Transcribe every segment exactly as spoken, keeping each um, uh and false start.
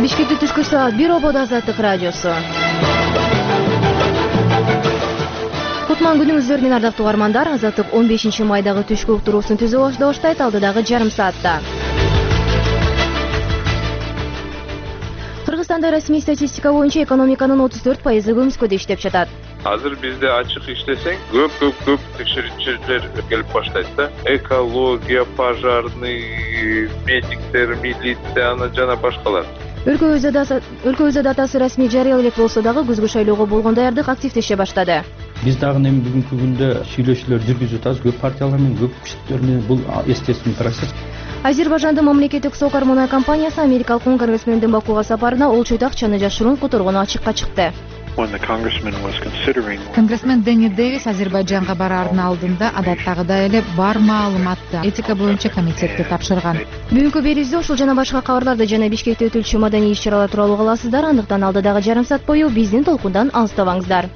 Бишкекте түшкү саат бир ободо Азаттык радиосу. Кутман күнүңүздөр менен ардактуу угармандар. Азаттык он бешинчи майдагы түшкү уктуруусун түзүү баштайт алдыдагы жарым саатта. Кыргызстанда расмий статистика боюнча экономиканын отуз төрт пайызы көмүскөдө иштеп жатат. Азыр бизде ачык иштесең, көп көп көп текшерүүчүлөр келип баштайт да. Экология, пожарный, медиктер, милиция, ана жана башкалар. Өлкөбүздө датасы расмий жарыя элек болсо дагы күзгү шайлоого болгон даярдык активдеше баштады. Биз дагы эми бүгүнкү күндө сүйлөшүүлөр жүргүзүп атабыз көп партиялар менен, көп күчтөр менен. Бул естественный процесс. Азербайжандын мамлекеттик сокар мунай компаниясы америкалык конгрессмендин Бакуга сапарына олчойт акчаны жашыруун которгону ачыкка чыкты. Конгрессмен Дэнни Дэвис Азербайджанга бараардын алдында адаттагыдай эле бар маалыматты этика боюнча комитетке тапшырган. Бүгүнкү берүүбүздө ушул жана башка кабарларды жана Бишкекте өтүлчү маданий иш-чаралар тууралуу каласыздар. Андыктан алдыдагы жарым саат бою биздин толкундан алыстабаңыздар.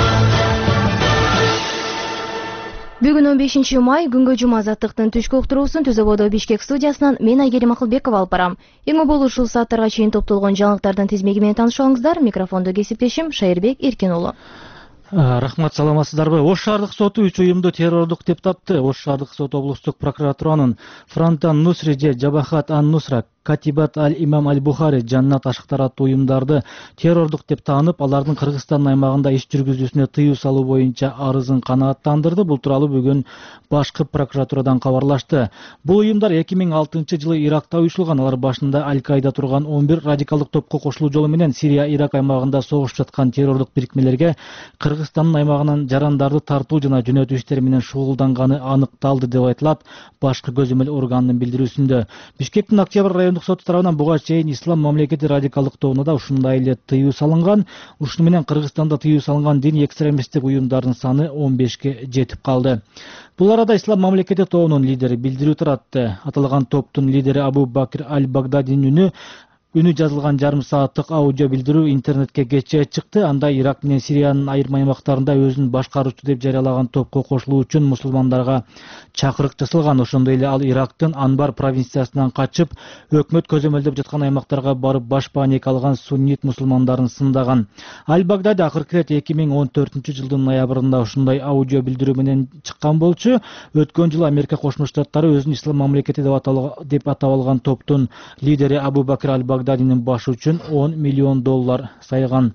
Бүгүн он бешинчи май күнгө жума Азаттыктын түшкү уктуруусун Түзөбодо Бишкек студиясынан мен Айгерим Акылбекова алып барам. Эң болуу ушул сааттарга чейин топтолгон жаңылыктардын тизмеги менен таанышыңыздар. Микрофондо кесиптешим Шайырбек Эркин уулу. Рахмат, саламатсыздарбы? Ош шаардык соту үч уюмду террордук деп тапты. Ош шаардык соту облустук прокуратуранын Фронтан Нусри же Жабахат ан-Нусра, Катибат аль-Имам аль-Бухари, Жаннат Ашыктар аттуу уюмдарды террордук деп таанып, алардын Кыргызстан аймагында иш жүргүзүүсүнө тыюу салуу боюнча арызын канааттандырды. Бул тууралуу бүгүн башкы прокуратурадан кабарлашты. Бул уюмдар эки миң алтынчы жылы Иракта уюшулган. Алар башында Аль-Каида турган он бир радикалдык топко кошулуу жолу менен Сирия, Ирак аймагында согушуп жаткан террордук бирикмелерге Кыргызстандын аймагынан жарандарды тартуу жана жөнөтүү иштери менен шугулданганы аныкталды деп айтылат башкы көзөмөл органынын билдирүүсүндө. Бишкектин Октябрь райондук соту тарабынан буга чейин Ислам мамлекети радикалдык тобуна да ушундай эле тыюу салынган. Ушуну менен Кыргызстанда тыюу салынган диний экстремисттик уюмдардын саны он бешке жетип калды. Бул арада Ислам мамлекети тобунун лидери билдирүү таратты. Аталган топтун лидери Абу Бакир аль-Багдадинин үнү Үнү жазылган жарым сааттык аудио билдирүү интернетке кечээ чыкты. Анда Ирак менен Сириянын айрым аймактарында өзүн башкаруучу деп жарыялаган топко кошулуу үчүн мусулмандарга чакырык жасалган. Ошондой эле ал Ирактын Анбар провинциясынан качып, өкмөт көзөмөлдөп жаткан аймактарга барып баш паника алган суннит мусулмандарын сындаган. Аль-Багдади акыркы рет эки миң он төртүнчү жылдын ноябрында ушундай аудио билдирүү менен чыккан болчу. Өткөн жылы Америка Кошмо Штаттары өзүн Ислам мамлекети деп атап алган топтун лидери Абу Бакир аль-Багдади Дадинин башы үчүн он миллион доллар сайган.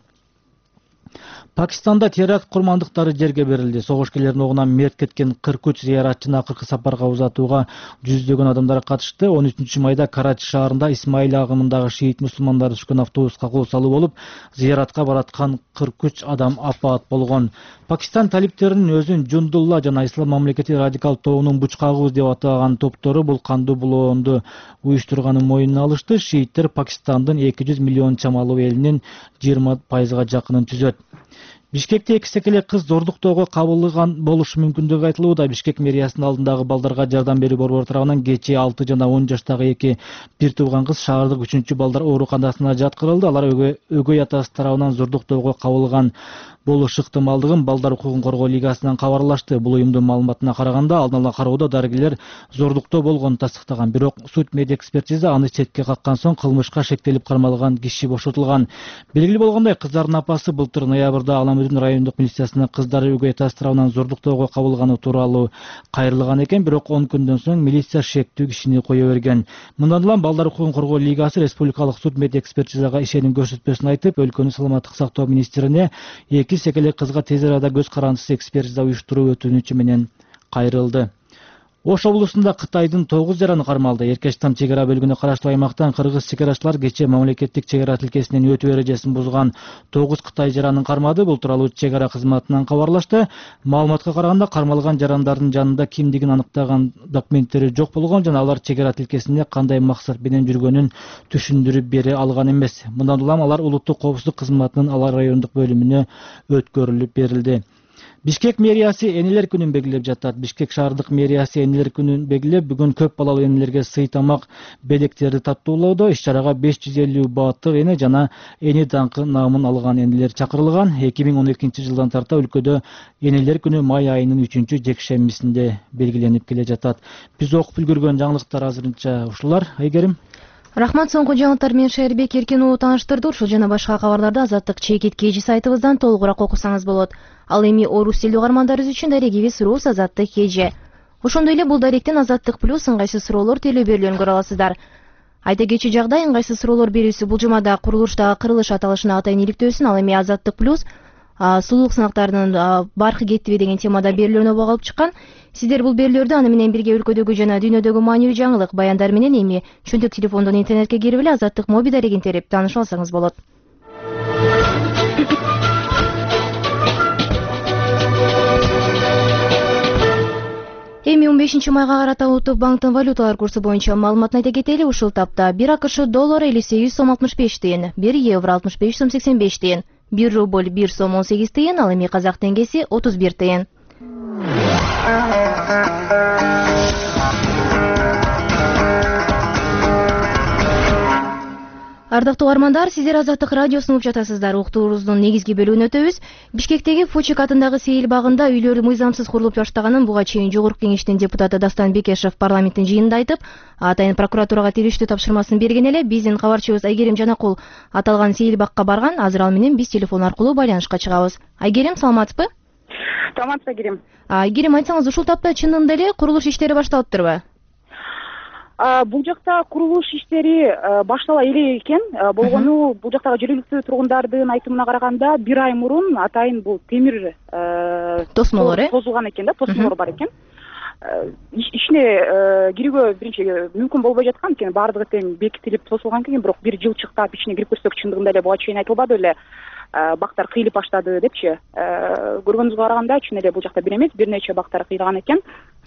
Пакистанда теракт курмандыктары жерге берилди. Согушкерлердин огунан мерт кеткен кырк үч зыяратчыны акыркы сапарга узатууга жүздөгөн адамдар катышты. он үчүнчү майда Карачи шаарында Исмаил агымындагы шиит мусулмандары түшкөн автобуска кол салуу болуп, зыяратка бараткан кырк үч адам апаат болгон. Пакистан талиптеринин өзүн Жундулла жана Ислам мамлекети радикал тобунун бучкагыбыз деп атаган топтору бул кандуу булоонду уюштурганын моюнуна алышты. Шииттер Пакистандын эки жүз миллион чамалуу элинин жыйырма пайызга жакынын түзөт. Бишкекте эки секелек кыз зордуктоого кабылган болушу мүмкүндүгү айтылууда. Бишкек мэриясынын алдындагы балдарга жардам берүү борбору тарабынан кечээ алты жана он жаштагы эки бир тууган кыз шаардык үчүнчү балдар ооруканасына жаткырылды. Алар өгөй атасы тарабынан зордуктоого кабылган болушу ыктымалдыгын Балдар укугун коргоо лигасынан кабарлашты. Бул уюмдун маалыматына караганда, алдын ала кароодо дарыгерлер зордуктоо болгонун тастыктаган. Бирок суд медэкспертиза аны четке каккан соң кылмышка шектелип кармалган киши бошотулган. Белгилүү болгондой, кыздардын апасы былтыр ноябрда Аламүдүн райондук милициясына кыздары өгөй атасы тарабынан зордуктоого кабылганы тууралуу кайрылган экен. Бирок он күндөн соң милиция шектүү кишини кое берген. Мындан улам Балдар укугун коргоо лигасы республикалык суд медэкспертизага ишеним көрсөтпөсүн айтып, өлкөнүн саламаттык сактоо министрине эки секелек кызга тез арада көз карандысыз экспертиза уюштуруу өтүнүчү менен кайрылды. Ош облусунда Кытайдын тогуз жараны кармалды. Эркештам чек ара бөлүгүнө караштуу аймактан кыргыз чек арачылар кечээ мамлекеттик чек ара тилкесинен өтүү эрежесин бузган тогуз Кытай жаранын кармады. Бул тууралуу чек ара кызматынан кабарлашты. Маалыматка караганда, кармалган жарандардын жанында кимдигин аныктаган документтери жок болгон жана алар чек ара тилкесинде кандай максат менен жүргөнүн түшүндүрүп бере алган эмес. Мындан улам алар улуттук коопсуздук кызматынын Алар райондук бөлүмүнө өткөрүлүп берилди. Бишкек мэриясы энелер күнүн белгилеп жатат. Бишкек шаардык мэриясы энелер күнүн белгилеп, бүгүн көп балалуу энелерге сый тамак белектерди таттуулоодо. Иш-чарага беш жүз элүү бааттык эне жана эне даңкы наамын алган энелер чакырылган. эки миң он экинчи жылдан тарта өлкөдө энелер күнү май айынын үчүнчү жекшембисинде белгиленип келе жатат. Биз окуп үлгүргөн жаңылыктар азырынча ушулар. Айгерим. Рахмат, соңку жаңылыктар менен Шайырбек Эркин уулу тааныштырды. Ушул жана башка кабарларды Азаттык чекит кежи сайтыбыздан толугураак окусаңыз болот. Ал эми орус тилдүү угармандарыбыз үчүн дарегибиз Рус Азаттык кежи. Ошондой эле бул даректен Азаттык плюс ыңгайсыз суроолор телөө берүүлөрүн көрө аласыздар. Айта кетчү жагдай, ыңгайсыз суроолор берүүсү бул жумада курулуштагы кырылыш аталышына атайын иликтөөсүн, ал эми Азаттык плюс сулуулук сынактарынын баркы кеттиби деген темада берүүлөрүнө богу алып чыккан. Сиздер бул берүүлөрдү аны менен бирге өлкөдөгү жана дүйнөдөгү маанилүү жаңылык баяндар менен эми чөнтөк телефондон интернетке кирип эле Азаттык моби дарегин терип таанышып алсаңыз болот. Эми он бешинчи майга карата Улуттук банктын валюталар курсу боюнча маалыматын айта кетели. Ушул тапта бир АКШ доллары элүү сегиз сом алтымыш беш тыйын, бир евро алтымыш беш сом сексен беш тыйын, бир рубль бир сом он сегиз тыйын, ал эми казак теңгеси отуз бир тыйын. Ардактуу угармандар, сиздер Азаттык радиосун угуп жатасыздар. Уктуубуздун негизги бөлүгүнө өтөбүз. Бишкектеги Фочек атындагы сейил багында үйлөр мыйзамсыз курулуп баштаганын буга чейин Жогорку Кеңештин депутаты Дастан Бекешев парламенттин жыйынында айтып, атайын прокуратурага тириштүү тапшырмасын берген эле. Биздин кабарчыбыз Айгерим Жанакул аталган сейил бакка барган. Азыр ал менен биз телефон аркылуу байланышка чыгабыз. Айгерим, саламатсызбы? Саламатсыз, Айгерим. Айгерим, айтсаңыз, ушул тапта чынында эле курулуш иштери башталыптырбы? Бул жакта курулуш иштери баштала эле экен. Болгону бул жактагы жергиликтүү тургундардын айтымына караганда бир ай мурун атайын бул темир тосмолор тозулган экен да, тосмолор бар экен. Ичине кирүүгө биринчи мүмкүн болбой жаткан экен, баардыгы тең бекитилип тосулган экен, бирок бир жылчыктап ичине кирип көрсөк чындыгында эле буга чейин айтылбады эле. Бактар кыйылып баштады депчи. Көргөнүбүзгө караганда чын эле бул жакта бир эмес, бир нече бактар кыйылган экен.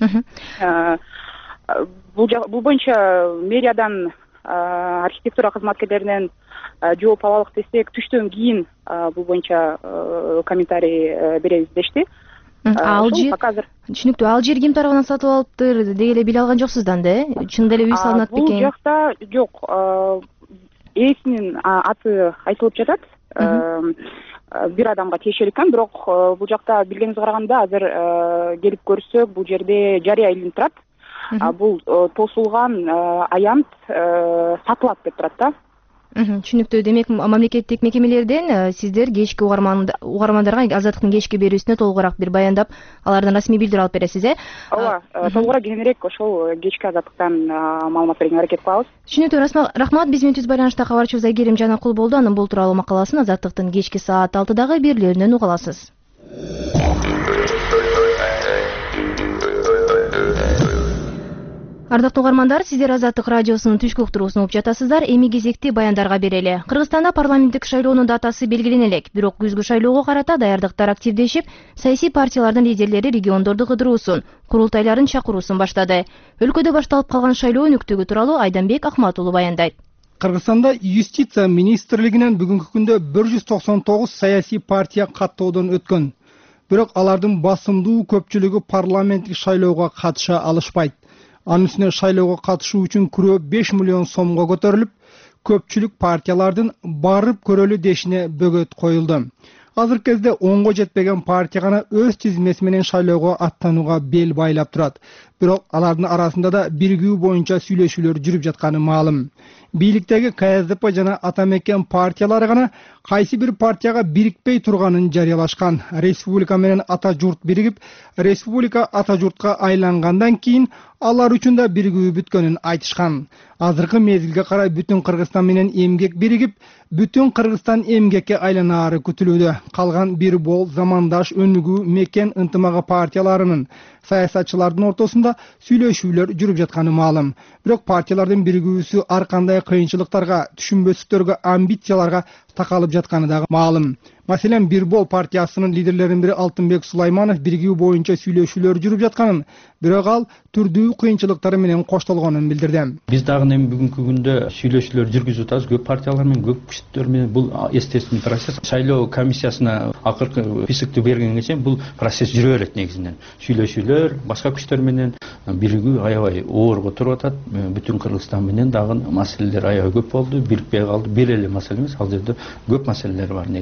Бул бул боюнча мэриядан архитектура кызматкерлеринен жооп алалык десек, түштөн кийин бул боюнча комментарий беребиз дешти. Ал жер түшүнүктүү, ал жер ким тарабынан сатып алыптыр деги эле биле алган жоксуз да анда, э? Чынында эле үй салынат бекен? Бул жакта жок, ээсинин аты айтылып жатат. Бир адамга тиешелүү экен, бирок бул жакта билгениңизге караганда азыр келип көрсөк, бул жерде жарыя илинип турат. Бул тосулган аянт сатылат деп турат да. Түшүнүктүү. Демек, мамлекеттик мекемелерден сиздер кечки угармандарга Азаттыктын кечки берүүсүнө толугураак бир баяндап, алардан расмий билдирүү алып бересиз, э? Ооба, толугураак кеңирээк ошол кечки Азаттыктан маалымат берүүгө аракет кылабыз. Түшүнүктүү. Рахмат. Биз менен түз байланышта кабарчыбыз Айгерим Жанакул болду. Анын бул тууралуу макаласын Азаттыктын кечки саат алтыдагы берүүлөрүнөн уга аласыз. Ардактуу угармандар, сиздер Азаттык радиосунун түшкү уктуруусун угуп жатасыздар. Эми кезекти баяндарга берели. Кыргызстанда парламенттик шайлоонун датасы белгилене элек, бирок күзгү шайлоого карата даярдыктар активдешип, саясий партиялардын лидерлери региондорду кыдыруусун, курултайларын чакыруусун баштады. Өлкөдө башталып калган шайлоо өнүктүгү тууралуу Айданбек Акмат уулу баяндайт. Кыргызстанда юстиция министрлигинен бүгүнкү күндө бир жүз токсон тогуз саясий партия каттоодон өткөн. Бирок алардын басымдуу көпчүлүгү парламенттик шайлоого катыша алышпайт. Анын үстүнө шайлоого катышуу үчүн күрөө беш миллион сомго көтөрүлүп, көпчүлүк партиялардын барып көрөлү дешине бөгөт коюлду. Азыркы кезде онго жетпеген партия гана өз тизмеси менен шайлоого аттанууга бел байлап турат. Бирок алардын арасында да биригүү боюнча сүйлөшүүлөр жүрүп жатканы маалым. Бийликтеги КСДП жана Атамекен партиялары гана кайсы бир партияга бирикпей турганын жарыялашкан. Республика менен ата журт биригип, республика ата журтка айлангандан кийин алар үчүн да биригүү бүткөнүн айтышкан. Азыркы мезгилге карай бүтүн Кыргызстан менен эмгек биригип, бүтүн Кыргызстан эмгекке айланаары күтүлүүдө. Калган бир бол замандаш өнүгүү мекен ынтымагы партияларынын саясатчылардын ортосунда сүйлөшүүлөр жүрүп жатканы маалым. Бирок партиялардын биригүүсү ар кандай кыйынчылыктарга, түшүнбөстүктөргө, амбицияларга такалып жатканы дагы маалым. Маселен, Бир бол партиясынын лидерлеринин бири Алтынбек Сулайманов биригүү боюнча сүйлөшүүлөр жүрүп жатканын, бирок ал түрдүү кыйынчылыктары менен коштолгонун билдирди. Биз дагы эми бүгүнкү күндө сүйлөшүүлөр жүргүзүп атабыз көп партиялар менен, көп күчтөр менен. Бул естественный процесс. Шайлоо комиссиясына акыркы списокты бергенге чейин бул процесс жүрө берет негизинен. Сүйлөшүүлөр башка күчтөр менен биригүү аябай оорго туруп атат. Бүтүн Кыргызстан менен дагы маселелер аябай көп болду, бирикпей калды. Бир эле маселе эмес, ал жерде көп маселелер бар негизинен.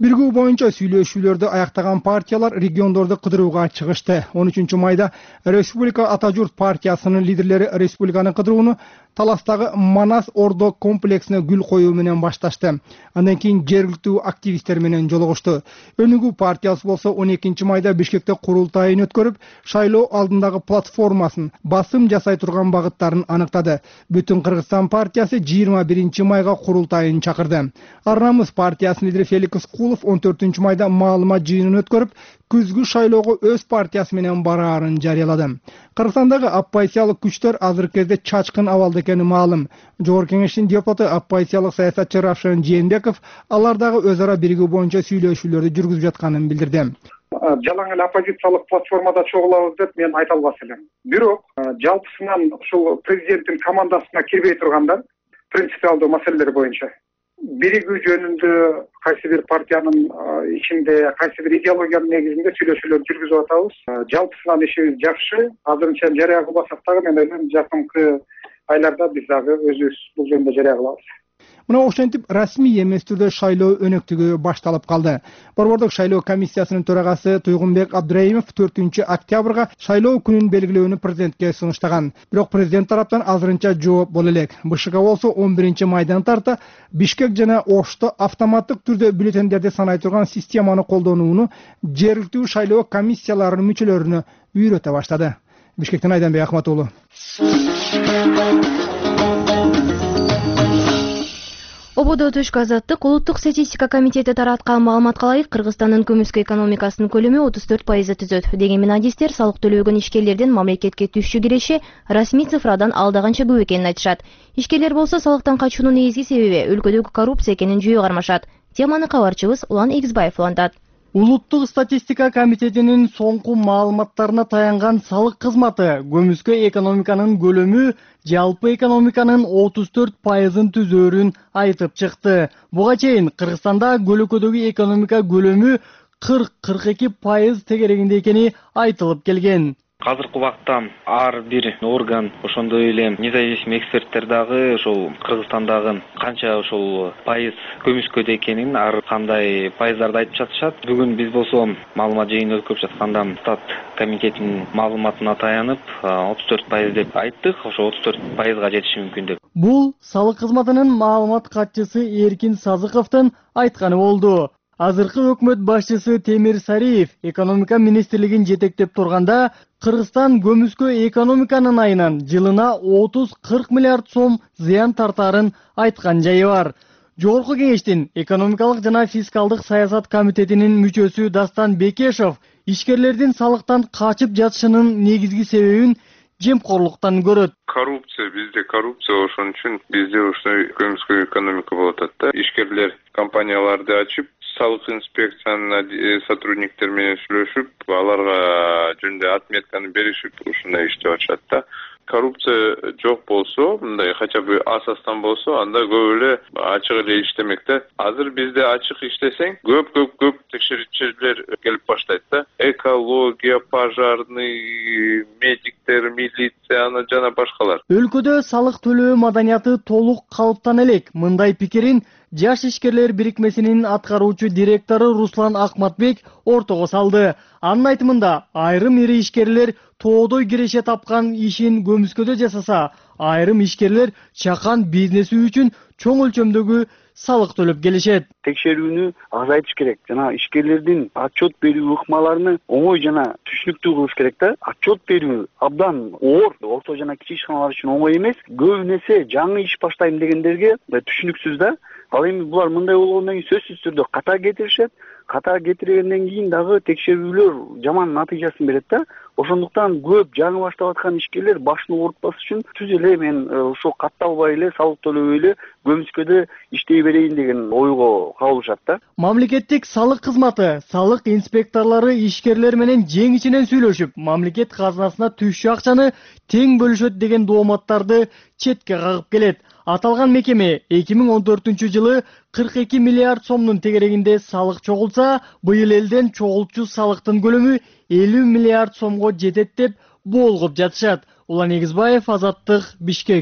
Биргүү боюнча сүйлөшүүлөрдү аяктаган партиялар региондорду кыдырууга чыгышты. он үчүнчү майда Республика Ата Журт партиясынын лидерлери республиканы кыдырууну Таластагы Манас Ордо комплексине гүл коюу менен башташты. Андан кийин жергиликтүү активисттер менен жолугушту. Өнүгүү партиясы болсо он экинчи майда Бишкекте курултайын өткөрүп, шайлоо алдындагы платформасын, басым жасай турган багыттарын аныктады. Бүтүн Кыргызстан партиясы жыйырма биринчи майга курултайын чакырды. Арнамыз партиясынын лидери Феликс Кулов он төртүнчү майда маалымат жыйынын өткөрүп, күзгү шайлоого өз партиясы менен бараарын жарыялады. Кыргызстандагы оппозициялык күчтөр азыркы кезде чачкын абалда экени маалым. Жогорку кеңештин депутаты оппозициялык саясатчы Равшан Жээнбеков алардагы өз ара биригүү боюнча сүйлөшүүлөрдү жүргүзүп жатканын билдирди. Жалаң эле оппозициялык платформада чогулабыз деп мен айта албас элем. Бирок жалпысынан ушул президенттин командасына кирбей турганда принципиалдуу маселелер боюнча биригүү жөнүндө кайсы бир партиянын ичинде, кайсы бир идеологиянын негизинде сүйлөшүүлөр жүргүзүп атабыз. Жалпысынан ишибиз жакшы. Азырынча жарыя кылбасак дагы мен ойлойм жакынкы айларда биз дагы өзүбүз бул жөнүндө жарыя кылабыз. Мына ошентип расмий эмес түрдө шайлоо өнөктүгү башталып калды. Борбордук шайлоо комиссиясынын төрагасы Туйгунбек Абдраимов төртүнчү октябрга шайлоо күнүн белгилөөнү президентке сунуштаган. Бирок президент тараптан азырынча жооп боло элек. БШК болсо он биринчи майдан тарта Бишкек жана Ошто автоматтык түрдө бюллетендерди санай турган системаны колдонууну жергиликтүү шайлоо комиссияларынын мүчөлөрүнө үйрөтө баштады. Бишкектен Айданбек Ахматуулу. Ободо Түшкү Азаттык улуттук статистика комитети тараткан маалыматка ылайык Кыргызстандын көмүскө экономикасынын көлөмү отуз төрт пайызды түзөт. Дегенмен адистер салык төлөгөн ишкерлердин мамлекетке түшчү киреши расмий цифрадан алдаганча көп экенин айтышат. Ишкерлер болсо салыктан качуунун негизги себеби өлкөдөгү коррупция экенин жүйө кармашат. Теманы кабарчыбыз Улан Эгизбаев улантат. Улуттук статистика комитетинин соңку маалыматтарына таянган салык кызматы көмүскө экономиканын көлөмү жалпы экономиканын отуз төрт пайызын түзөөрүн айтып чыкты. Буга чейин Кыргызстанда көлөкөдөгү экономика көлөмү кырк кырк эки пайыз тегерегинде экени айтылып келген. Азыркы убакта ар бир орган, ошондой эле независимый эксперттер дагы ошол Кыргызстандагы канча ошол пайыз көмүскөдө экенин, ар кандай пайыздарды айтып жатышат. Бүгүн биз болсо маалымат жыйынын өткөрүп жатканда стат комитетинин маалыматына таянып отуз төрт пайыз деп айттык. Ошо отуз төрт пайызга жетиши мүмкүн деп. Бул салык кызматынын маалымат катчысы Эркин Сазыковдун айтканы болду. Азыркы өкмөт башчысы Темир Сариев экономика министрлигин жетектеп турганда Кыргызстан көмүскө экономиканын айынан жылына отуз кырк миллиард сом зыян тартарын айткан жайы бар. Жогорку кеңештин экономикалык жана фискалдык саясат комитетинин мүчөсү Дастан Бекешов ишкерлердин салыктан качып жатышынын негизги себебин жемкорлуктан көрөт. Коррупция, бизде коррупция, ошон үчүн бизде ушундай көмүскө экономика болуп атат да. Ишкерлер компанияларды ачып, салык инспекциянын сотрудниктер менен сүйлөшүп, аларга жөнүндө отметканы беришип, ушундай иштеп атышат да. Коррупция жок болсо, мындай хотя бы асастан болсо, анда көп эле ачык эле иштемек да. Азыр бизде ачык иштесең, көп көп көп текшерүүчүлөр келип баштайт да. Экология, пожарный, медиктер, милиция жана башкалар. Өлкөдө салык төлөө маданияты толук калыптана элек. Мындай пикирин Жаш ишкерлер бирикмесинин аткаруучу директору Руслан Акматбек ортого салды. Анын айтымында айрым ири ишкерлер тоодой киреше тапкан ишин көмүскөдө жасаса, айрым ишкерлер чакан бизнеси үчүн чоң өлчөмдөгү салык төлөп келишет. Текшерүүнү азайтыш керек. Жана ишкерлердин отчет берүү ыкмаларını оңой жана түшүнүктүү кылыш керек да. Отчет берүү абдан оор, орто жана кичи ишканалар үчүн оңой эмес. Көбүнесе жаңы иш баштайм дегендерге түшүнүксүз да. Ал эми булар мындай болгондон кийин сөзсүз түрдө ката кетиришет. Ката кетиргенден кийин дагы текшерүүлөр жаман натыйжасын берет да. Ошондуктан көп жаңы баштап аткан ишкерлер башын оорутпас үчүн түз эле мен ошо катталбай эле салык төлөбөй эле көмүскөдө иштей берейин деген ойго кабылышат да. Мамлекеттик салык кызматы, салык инспекторлору ишкерлер менен жең ичинен сүйлөшүп, мамлекет казынасына түшчү акчаны тең бөлүшөт деген дооматтарды четке кагып келет. Аталган мекеме эки миң он төртүнчү жылы кырк эки миллиард сомдун тегерегинде салык чогулса, быйыл элден чогулчу салыктын көлөмү элүү миллиард сомго жетет деп болгоп жатышат. Улан Эгизбаев, Азаттык, Бишкек.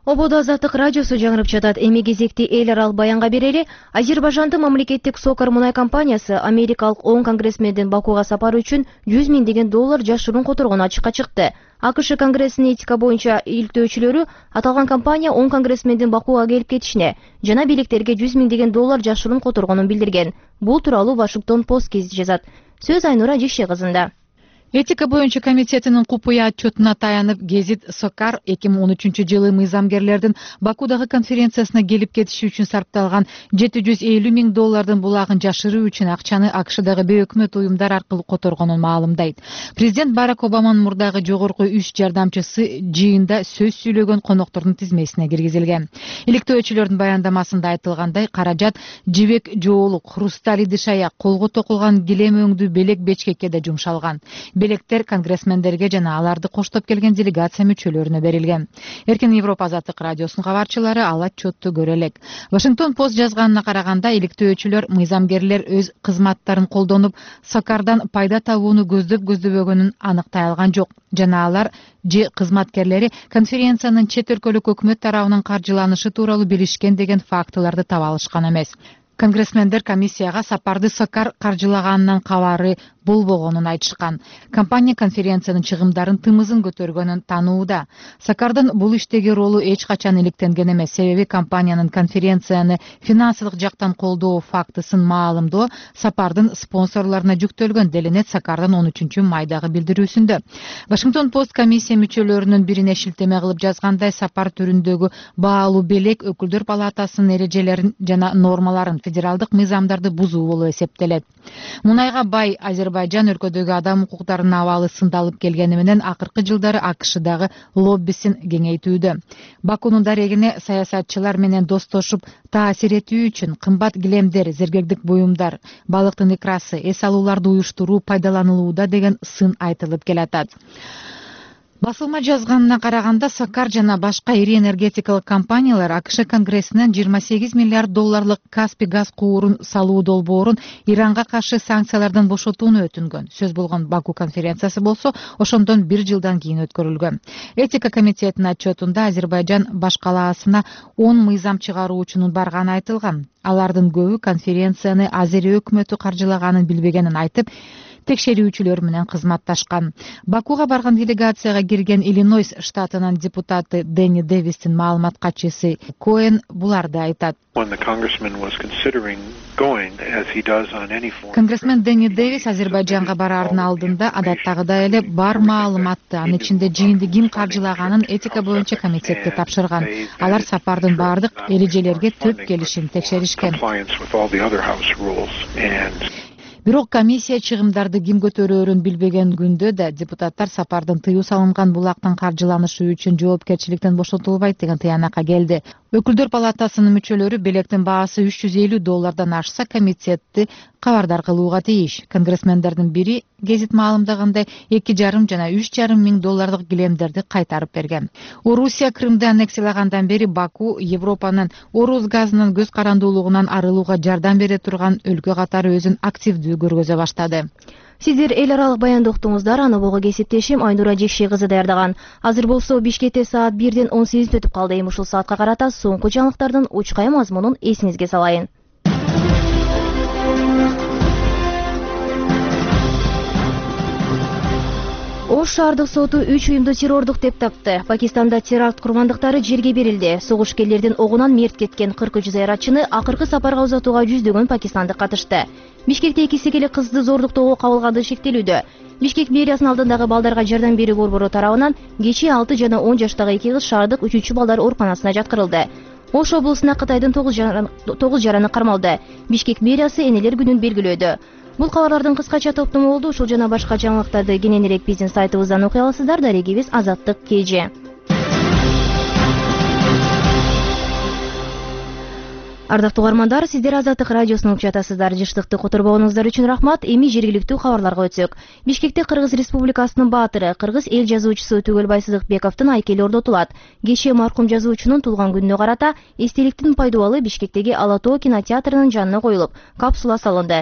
Ободо Азаттык радиосу жаңырып жатат. Эми кезекти эл аралык баянга берели. Азербайжандын мамлекеттик Сокар мунай компаниясы америкалык он конгрессмендин Бакуга сапары үчүн жүз миңдеген доллар жашыруун которгону ачыкка чыкты. АКШ Конгрессинин этика боюнча иликтөөчүлөрү аталган компания он конгрессмендин Бакуга келип кетишине жана бийликтерге жүз миңдеген доллар жашыруун которгонун билдирген. Бул тууралуу Вашингтон Пост гезити жазат. Сөз Айнура Жеши кызында. Этика боюнча комитетинин купуя отчетуна таянып, гезит Сокар эки миң он үчүнчү жылы мыйзамгерлердин Бакудагы конференциясына келип кетиши үчүн сарпталган жети жүз элүү миң доллардын булагын жашыруу үчүн акчаны АКШдагы бейөкмөт уюмдар аркылуу которгонун маалымдайт. Президент Барак Обаманын мурдагы жогорку үч жардамчысы жыйында сөз сүйлөгөн коноктордун тизмесине киргизилген. Иликтөөчүлөрдүн баяндамасында айтылгандай, каражат жибек жоолук, хрусталь идиш-аяк, колго токулган килем өңдүү белек бечкекке да жумшалган. Белектер конгрессмендерге жана аларды коштоп келген делегация мүчөлөрүнө берилген. Эркин Европа Азаттык радиосунун кабарчылары ал отчетту көрө элек. Вашингтон Пост жазганына караганда, иликтөөчүлөр мыйзамгерлер өз кызматтарын колдонуп, Сокардан пайда табууну көздөп көздөбөгөнүн аныктай алган жок. Жана алар же кызматкерлери конференциянын чет өлкөлүк өкмөт тарабынан каржыланышы тууралуу билишкен деген фактыларды таба алышкан эмес. Конгрессмендер комиссияга сапарды Сокар каржылаганынан кабары болбогонун айтышкан. Компания конференциянын чыгымдарын тымызын көтөргөнүн таанууда. Сокардын бул иштеги ролу эч качан иликтенген эмес, себеби компаниянын конференцияны финансылык жактан колдоо фактысын маалымдоо сапардын спонсорлоруна жүктөлгөн, делинет Сокардын он үчүнчү майдагы билдирүүсүндө. Вашингтон Пост комиссия мүчөлөрүнүн бирине шилтеме кылып жазгандай, сапар түрүндөгү баалуу белек өкүлдөр палатасынын эрежелерин жана нормаларын, федералдык мыйзамдарды бузуу болуп эсептелет. Мунайга бай Азербайжан өлкөдөгү адам укуктарынын абалы сындалып келгени менен акыркы жылдары АКШдагы лоббисин кеңейтүүдө. Бакунун дарегине саясатчылар менен достошуп таасир этүү үчүн кымбат килемдер, зергегдик буюмдар, балыктын икрасы, эс алууларды уюштуруу пайдаланылууда деген сын айтылып келатат. Басылма жазганына караганда, Сокар жана башка ири энергетикалык компаниялар АКШ Конгрессинен жыйырма сегиз миллиард долларлык Каспий газ куурун салуу долбоорун Иранга каршы санкциялардан бошотууну өтүнгөн. Сөз болгон Баку конференциясы болсо ошондон бир жылдан кийин өткөрүлгөн. Этика комитетинин отчетунда Азербайжан башкалаасына он мыйзам чыгаруучунун барганы айтылган. Алардын көбү конференцияны Азери өкмөтү каржылаганын билбегенин айтып, текшерүүчүлөр менен кызматташкан. Бакуга барган делегацияга кирген Иллинойс штатынын депутаты Дэнни Дэвистин маалымат катчысы Коэн буларды айтат. Конгрессмен Дэнни Дэвис Азербайжанга бараардын алдында адаттагыдай эле бар маалыматты, анын ичинде жыйынды ким каржылаганын этика боюнча комитетке тапшырган. Алар сапардын баардык эрежелерге төп келишин текшеришкен. Бирок комиссия чыгымдарды ким көтөрөөрүн билбеген күндө да депутаттар сапардын тыюу салынган булактын каржыланышы үчүн жоопкерчиликтен бошотулбайт деген тыянакка келди. Өкүлдөр палатасынын мүчөлөрү белектин баасы үч жүз элүү доллардан ашса комитетти кабардар кылууга тийиш. Конгрессмендердин бири гезит маалымдагандай эки жарым жана үч жарым миң доллардык килемдерди кайтарып берген. Орусия Крымды аннексиялагандан бери Баку Европанын орус газынын көз карандуулугунан арылууга жардам бере турган өлкө катары өзүн активдүү көргөзө баштады. Сиздер эл аралык баянды уктуңуздар, аны бого кесиптешим Айнура Жеши кызы даярдаган. Азыр болсо Бишкекте саат бирден он сегиз өтүп калды. Эми ушул саатка карата соңку жаңылыктардын учкай мазмунун эсиңизге салайын. Ош шаардык соту үч уюмду террордук деп тапты. Пакистанда теракт курмандыктары жерге берилди. Согушкерлердин огунан мерт кеткен кырк үч зыяратчыны акыркы сапарга узатууга жүздөгөн пакистандык катышты. Бишкекте эки секели кызды зордуктоого кабылганы шектелүүдө. Бишкек мэриясынын алдындагы балдарга жардам берүү борбору тарабынан кечээ алты жана он жаштагы эки кыз шаардык үчүнчү балдар ооруканасына жаткырылды. Ош облусуна Кытайдын тогуз жараны кармалды. Бишкек мэриясы энелер күнүн белгилөөдө. Бул кабарлардын кыскача топтому болду. Ушул жана башка жаңылыктарды кененирээк биздин сайтыбыздан окуй аласыздар. Дарегибиз Азаттык кж. Ардактуу угармандар, сиздер Азаттык радиосун угуп жатасыздар. Жыштыкты которбогонуңуздар үчүн рахмат. Эми жергиликтүү кабарларга өтсөк. Бишкекте Кыргыз Республикасынын баатыры, Кыргыз эл жазуучусу Түгөлбай Сыдыкбековдун айкели орнотулат. Кечээ маркум жазуучунун туулган күнүнө карата эстеликтин пайдубалы Бишкектеги Ала Тоо кинотеатрынын жанына коюлуп, капсула салынды.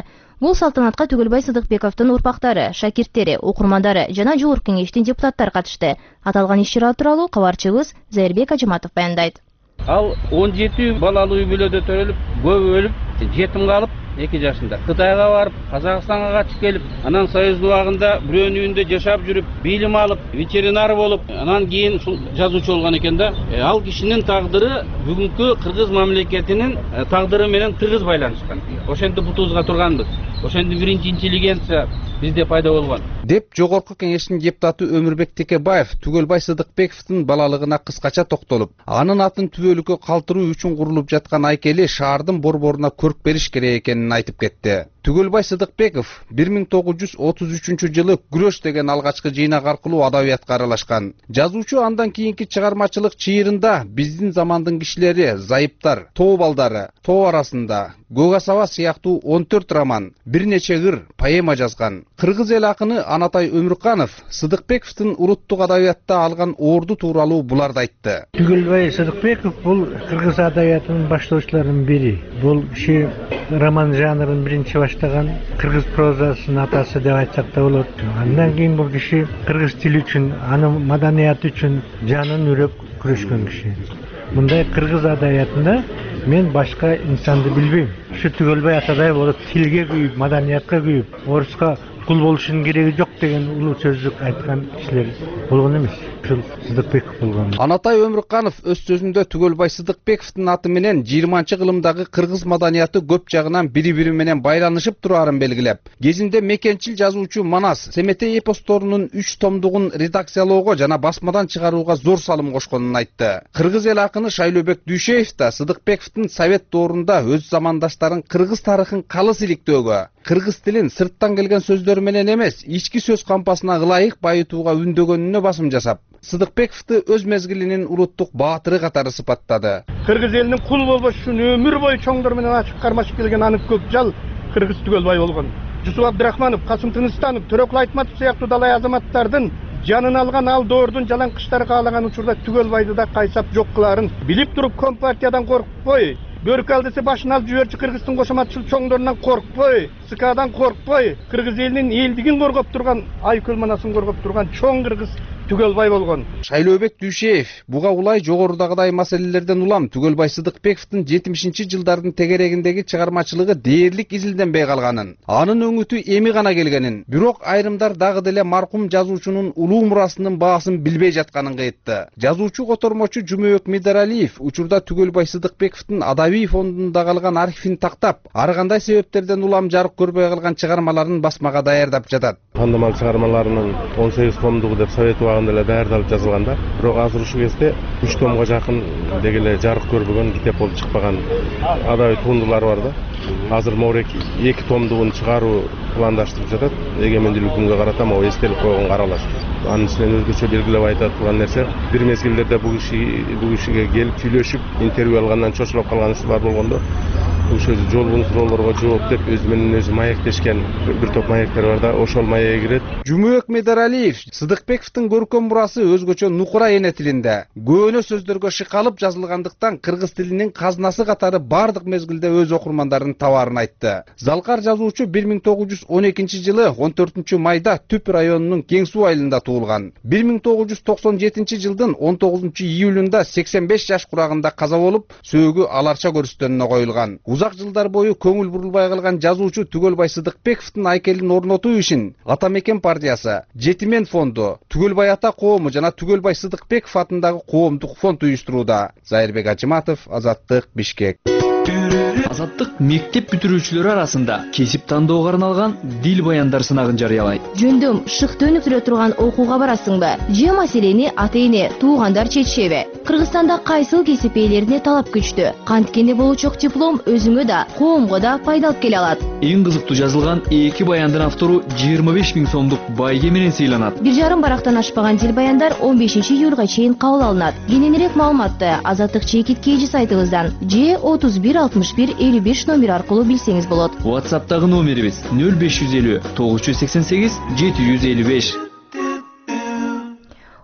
Бул салтанатка Түгөлбай Сыдыкбековдун урпактары, шакирттери, окурмандары жана жогорку кеңештин депутаттары катышты. Аталган иш-чара тууралуу кабарчыбыз Зайырбек Ажыматов баяндайт. Ал он жети балалуу үй бүлөдө төрөлүп, көбү өлүп, жетим калып, эки жашында Кытайга барып, Казакстанга качып келип, анан Союздун убагында бирөөнүн үйүндө жашап жүрүп, билим алып, ветеринар болуп, анан кийин ушул жазуучу болгон экен да. Ал кишинин тагдыры бүгүнкү кыргыз мамлекетинин тагдыры менен тыгыз байланышкан. Ошентип бутубузга турганбыз. Ошентип биринчи интеллигенция бизде пайда болгон. Деп жогорку кеңештин депутаты Өмүрбек Текебаев Түгөлбай Сыдыкбековдун балалыгына кыскача токтолуп, анын атын түбөлүккө калтыруу үчүн курулуп жаткан айкели шаардын борборуна көрк бериш керек экенин айтып кетти. Түгөлбай Сыдыкбеков бир миң тогуз жүз отуз үчүнчү жылы Күрөш деген алгачкы жыйнак аркылуу адабиятка аралашкан. Жазуучу андан кийинки чыгармачылык чыйырында биздин замандын кишилери, зайыптар, тоо балдары, тоо арасында, Көк асаба сыяктуу он төрт роман, бир нече ыр, поэма жазган. Кыргыз эл акыны Анатай Өмүрканов Сыдыкбековдун улуттук адабиятта алган орду тууралуу буларды айтты. Түгөлбай Сыдыкбеков бул кыргыз адабиятынын баштоочуларынын бири. Бул киши роман жанрын биринчи баштаган, кыргыз прозасынын атасы деп айтсак да болот. Андан кийин бул киши кыргыз тили үчүн, анын маданияты үчүн жанын үрөп күрөшкөн киши. Мындай кыргыз адабиятында мен башка инсанды билбейм. Ушу Түгөлбай атадай болуп тилге күйүп, маданиятка күйүп, оруска кул болушунун кереги жок деген улуу сөздүк айткан кишилер болгон эмес. Ушул Сыдыкбеков болгон. Анатай Өмүрканов өз сөзүндө Түгөлбай Сыдыкбековдун аты менен жыйырманчы кылымдагы кыргыз маданияты көп жагынан бири-бири менен байланышып турарын белгилеп, кезинде мекенчил жазуучу Манас Семетей эпосторунун үч томдугун редакциялоого жана басмадан чыгарууга зор салым кошконун айтты. Кыргыз эл акыны Шайлообек Дүйшеев да Сыдыкбековдун совет доорунда өз замандаштарын кыргыз тарыхын калыс иликтөөгө, кыргыз тилин сырттан келген сөздөр менен эмес, ички сөз кампасына ылайык байытууга үндөгөнүнө басым жасап, Сыдыкбековду өз мезгилинин улуттук баатыры катары сыпаттады. Кыргыз элинин кул болбош үчүн өмүр бою чоңдор менен ачык кармашып келген анын көк жал Кыргыз Түгөлбай болгон. Жусуп Абдрахманов, Касым Тыныстанов, Төрөкул Айтматов сыяктуу далай азаматтардын жанын алган ал доордун жалаңкычтары каалаган учурда Түгөлбайды да кайсап жок кылаарын билип туруп Компартиядан коркпой, бөркү алдысы башын алып жиберчү Кыргыздын кошоматчыл чоңдорунан коркпой, СКдан коркпой, кыргыз элинин элдигин коргоп турган, айкөл манасын коргоп турган чоң кыргыз Түгөлбай болгон. Шайлообек Дүйшеев буга улай жогорудагыдай маселелерден улам Түгөлбай Сыдыкбековдун жетимишинчи жылдардын тегерегиндеги чыгармачылыгы дээрлик изилденбей калганын, анын өңүтү эми гана келгенин, бирок айрымдар дагы деле маркум жазуучунун улуу мурасынын баасын билбей жатканын айтты. Жазуучу котормочу Жумабек Медаралиев учурда Түгөлбай Сыдыкбековдун адабий фондунда калган архивин тактап, ар кандай себептерден улам жарык көрбөй калган чыгармаларын басмага даярдап жатат. Кандамал чыгармаларынын он сегиз томдугу деп Совет убагында эле даярдалып жазылган да. Бирок азыр ушул кезде үч томго жакын деги эле жарык көрбөгөн, китеп болуп чыкпаган адабий туындылар бар да. Азыр могурек эки томдугун чыгаруу пландаштырып жатат. Эгемендүүлүк күнгө карата могу эстелип койгонго аралаш. Анын үстүнөн өзгөчө белгилеп айтат турган нерсе, бир мезгилдерде бул киши бул кишиге келип сүйлөшүп, интервью алгандан чочулуп калган учурлар болгондо, ошо жолдун суроолорго жооп деп өзү менен өзү маектешкен бир топ маектер бар да, ошол маекке кирет. Жумабек Медаралиев Сыдыкбековдун көркөм мурасы өзгөчө нукура эне тилинде, көөнө сөздөргө шыкалып жазылгандыктан кыргыз тилинин казнасы катары бардык мезгилде өз окурмандарын табаарын айтты. Залкар жазуучу бир миң тогуз жүз он экинчи жылы он төртүнчү майда Түп районунун Кең Суу айылында туулган. бир миң тогуз жүз токсон жетинчи жылдын он тогузунчу июлунда сексен беш жаш курагында каза болуп, сөөгү аларча көрүстөнүнө коюлган. Узак жылдар бою көңүл бурулбай калган жазуучу Түгөлбай Сыдыкбековдун айкелин орнотуу ишин Ата Мекен партиясы, Жетимен фонду, Түгөлбай ата коому жана Түгөлбай Сыдыкбеков атындагы коомдук фонд уюштурууда. Зайырбек Ажыматов, Азаттык, Бишкек. Азаттык мектеп бүтүрүүчүлөрү арасында кесип тандоого арналган дил баяндар сынагын жарыялайт. Жөндөм шыкты өнүктүрө турган окууга барасыңбы? Же маселени ата-эне, туугандар чечишеби? Кыргызстанда кайсыл кесип ээлерине талап күчтүү? Канткенде болучок диплом өзүңө да, коомго да пайда алып келе алат. Эң кызыктуу жазылган эки баяндын автору жыйырма беш миң сомдук байге менен сыйланат. Бир жарым барактан ашпаган дил баяндар он бешинчи июлга чейин кабыл алынат. Кененирээк маалыматты Азаттык чекит кейжи сайтыбыздан же отуз бир алтымыш бир элүү беш номер аркылуу билсеңиз болот. WhatsApp'тагы номерибиз нөл беш жүз элүү тогуз жүз сексен сегиз жети жүз элүү беш.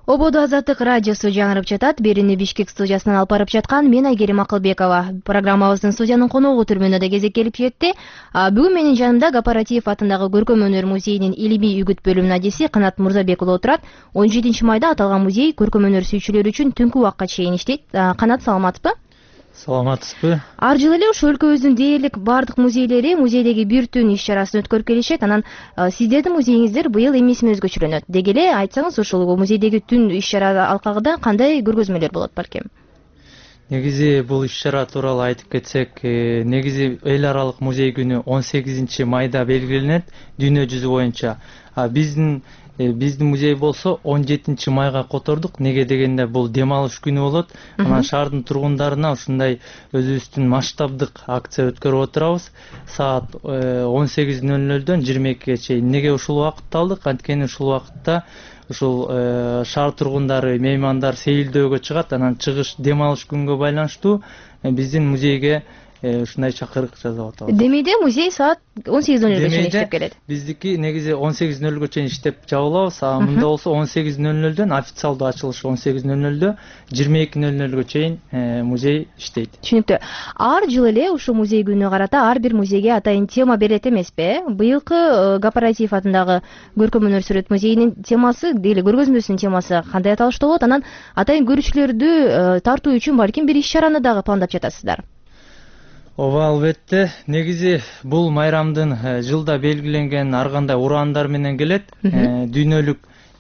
Ободо Азаттык радиосу жаңырып жатат. Берини Бишкек студиясынан алып барып жаткан мен Айгерим Акылбекова. Программабыздын студиянын коногу түрмөнү кезек келип жетти. Бүгүн менин жанымда Кооператив атындагы Көркөм өнөр музейинин илимий үгүт бөлүмүнүн адиси Канат Мурзабек уулу отурат. он жетинчи майда аталган музей көркөм өнөр сүйүүчүлөр үчүн түнкү убакка чейин иштейт. Канат, саламатсызбы? Саламатсызбы? Ар жылы эле ушул өлкөбүздүн дээрлик бардык музейлери музейдеги бир түн иш чарасын өткөрүп келишет. Анан сиздердин музейиңиздер быйыл эмесине өзгөчөлөнөт. Деги эле айтсаңыз, ушул музейдеги түн иш чара алкагында кандай көргөзмөлөр болот балким? Негизи бул иш чара тууралуу айтып кетсек, негизи эл аралык музей күнү он сегизинчи майда белгиленет дүйнө жүзү боюнча. Биздин Биздин музей болсо он жетинчи майга котордук. Неге дегенде бул дем алыш күнү болот. Анан шаардын тургундарына ушундай өзүбүздүн масштабдык акция өткөрүп отурабыз. Саат он сегиз ноль нолдон жыйырма экиге чейин. Неге ушул убакытты алдык? Анткени ушул убакытта ушул шаар тургундары, меймандар сейилдөөгө чыгат. Анан чыгыш дем алыш күнгө байланыштуу биздин музейге ушундай чакырык жасап атабыз. Демейде музей саат он сегиз ноль нөлгө чейин иштеп келет. Биздики негизи он сегиз ноль нөлгө чейин иштеп жабылабыз. А мында болсо он сегиз ноль нолдон официалдуу ачылыш он сегиз ноль нолдо жыйырма эки ноль нолгө чейин музей иштейт. Түшүнүктүү. Ар жылы эле ушул музей күнүнө карата ар бир музейге атайын тема берилет эмеспи? Быйылкы Кооператив атындагы Көркөм өнөр сүрөт музейинин темасы, деги көргөзмөсүнүн темасы кандай аталышта болот? Анан атайын көрүүчүлөрдү тартуу үчүн балким бир иш чараны дагы пландап жатасыздар. Ооба, албетте. Негизи бул майрамдын жылда белгиленген ар кандай ураандар менен келет. Дүйнөлүк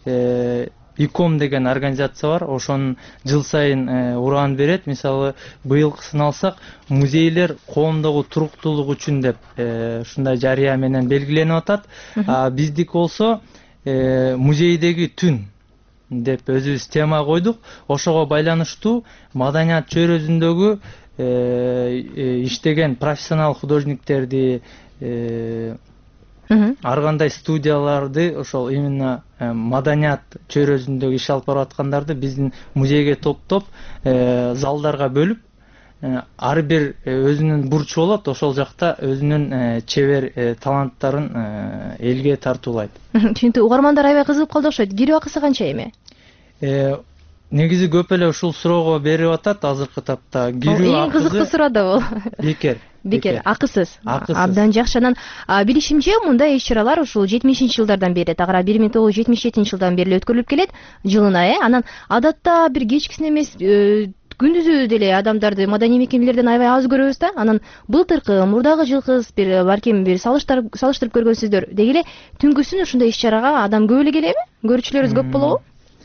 иком деген организация бар. Ошонун жыл сайын ураан берет. Мисалы, быйылкысын алсак, музейлер коомдогу туруктуулук үчүн деп ушундай жарыя менен белгиленип атат. Биздики болсо музейдеги түн деп өзүбүз тема койдук. Ошого байланыштуу маданият чөйрөсүндөгү иштеген профессионал художниктерди, ар кандай студияларды, ошол именно маданият чөйрөсүндөгү иш алып барып аткандарды биздин музейге топтоп, залдарга бөлүп, ар бир өзүнүн бурчу болот, ошол жакта өзүнүн чебер таланттарын элге тартуулайт. Түшүнүктүү. Угармандар аябай кызыгып калды окшойт. Кирүү акысы канча эми? Негизи көп эле ушул суроого берип атат азыркы тапта. Кирүү акысы. Эң кызыктуу суроо да бул. Бекер. Бекер, акысыз. Акысыз. Абдан жакшы. Анан билишимче, мындай иш чаралар ушул жетимишинчи жылдардан бери, тагыра бир миң тогуз жүз жетимиш жетинчи жылдан бери өткөрүлүп келет, жылына, э. Анан адатта бир кечкисин эмес, күндүзү деле адамдарды маданий мекемелерден аябай аз көрөбүз да. Анан былтыркы, мурдагы жылкы бир балким бир салыштырып салыштырып көргөнсүздөр. Деги эле түнкүсүн ушундай иш чарага адам көп эле келеби? Көрүүчүлөрүбүз көп болобу?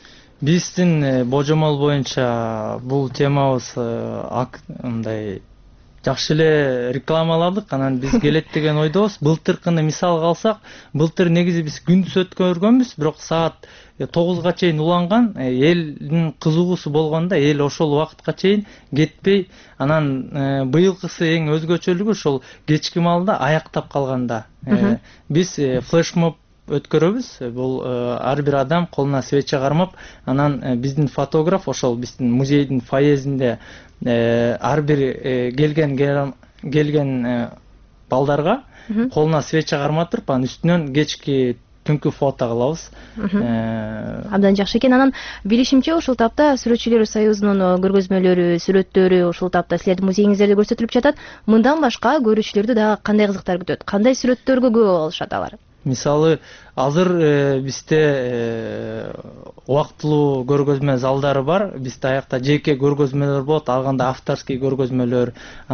Биздин божомол боюнча бул темабыз мындай жакшы эле рекламаладык. Анан биз келет деген ойдобуз. Былтыркыны мисалга алсак, былтыр негизи биз күндүз өткөргөнбүз, бирок саат тогузга чейин уланган, элдин кызыгуусу болгондо эл ошол убакытка чейин кетпей, анан быйылкысы эң өзгөчөлүгү ошол кечки маалда аяктап калганда. Биз флешмоб өткөрөбүз. Бул ар бир адам колуна свеча кармап, анан биздин фотограф ошол биздин музейдин фойезинде ар бир келген келген балдарга колуна свеча карматып, анын үстүнөн кечки түнкү фото кылабыз. Абдан жакшы экен. Анан билишимче ушул тапта Сүрөтчүлөр союзунун көргөзмөлөрү, сүрөттөрү ушул тапта силердин музейиңиздерде көрсөтүлүп жатат. Мындан башка көрүүчүлөрдү дагы кандай кызыктар күтөт? Кандай сүрөттөргө көп алышат алар? Мисалы, азыр бизде убактылуу көргөзмө залдары бар. Бизде аякта жеке көргөзмөлөр болот, алганда авторский көргөзмөлөр.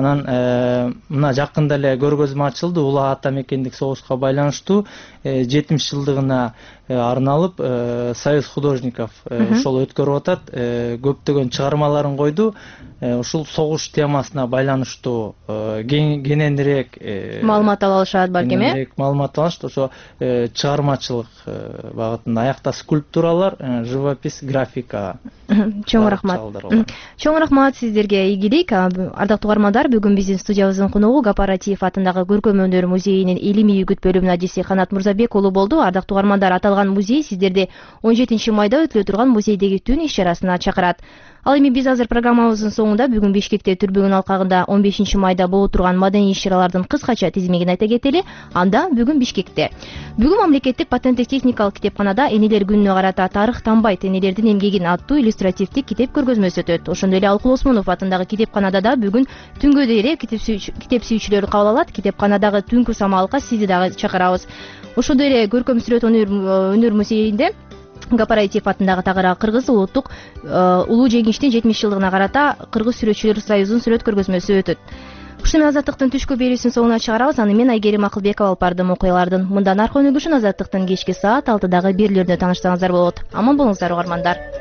Анан мына жакында эле көргөзмө ачылды, Ула ата мекендик согушка байланыштуу жетимиш жылдыгына арналып Союз художников ошол өткөрүп атат. Көптөгөн чыгармаларын койду. Ушул согуш темасына байланыштуу кененирээк маалымат ала алышат балким, э? Маалымат алышат. Ошо чыгармачылык багытында аякта скульптуралар, живопись, графика. Чоң рахмат. Чоң рахмат сиздерге, ийгилик. Ардактуу угармандар, бүгүн биздин студиябыздын коногу Кооператив атындагы Көркөм өнөр музейинин илимий үгүт бөлүмүнүн адиси Канат Мурзабек уулу болду. Ардактуу угармандар, аталган музей сиздерди он жетинчи майда өтүлө турган музейдеги түн иш чарасына чакырат. Ал эми биз азыр программабыздын соңунда бүгүн Бишкекте Түрбөгүн алкагында он бешинчи майда боло турган маданий иш-чаралардын кыскача тизмегин айта кетели. Анда бүгүн Бишкекте бүгүн мамлекеттик патенттик техникалык китепканада Энелер күнүнө карата тарых танбайт энелердин эмгегин аттуу иллюстративдик китеп көргөзмөсү өтөт. Ошондой эле Алкул Осмонов атындагы китепканада да бүгүн түнгө дейре китеп сүйүүчүлөр кабыл алат. Китепканадагы түнкү самаалга сизди дагы чакырабыз. Ошондой эле көркөм сүрөт өнөр музейинде Гапараев атындагы тагыраак кыргыз улуттук улуу жеңиштин жетимиш жылдыгына карата Кыргыз сүрөтчүлөр союзунун сүрөт көргөзмөсү өтөт. Ушул менен Азаттыктын түшкү берүүсүн соңуна чыгарабыз. Аны мен Айгерим Акылбекова алып бардым окуялардын. Мындан аркы өнүгүшүн Азаттыктын кечки саат алтыдагы берүүлөрүндө тааныштырсаңыздар болот. Аман болуңуздар угармандар.